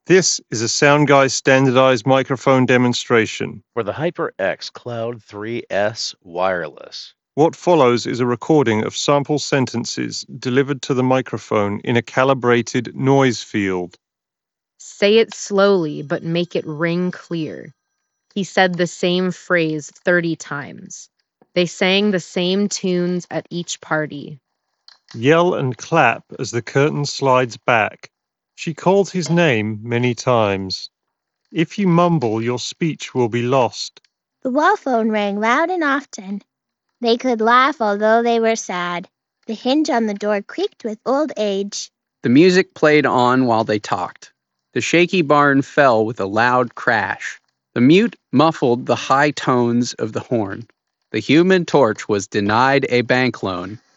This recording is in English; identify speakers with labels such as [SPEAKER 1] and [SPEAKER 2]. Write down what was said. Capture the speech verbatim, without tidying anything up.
[SPEAKER 1] This is a SoundGuy standardized microphone demonstration.
[SPEAKER 2] For the HyperX Cloud three S Wireless.
[SPEAKER 1] What follows is a recording of sample sentences delivered to the microphone in a calibrated noise field.
[SPEAKER 3] Say it slowly, but make it ring clear. He said the same phrase thirty times. They sang the same tunes at each party.
[SPEAKER 1] Yell and clap as the curtain slides back. She called his name many times. If you mumble, your speech will be lost.
[SPEAKER 4] The wall phone rang loud and often. They could laugh although they were sad. The hinge on the door creaked with old age.
[SPEAKER 5] The music played on while they talked. The shaky barn fell with a loud crash. The mute muffled the high tones of the horn. The Human Torch was denied a bank loan.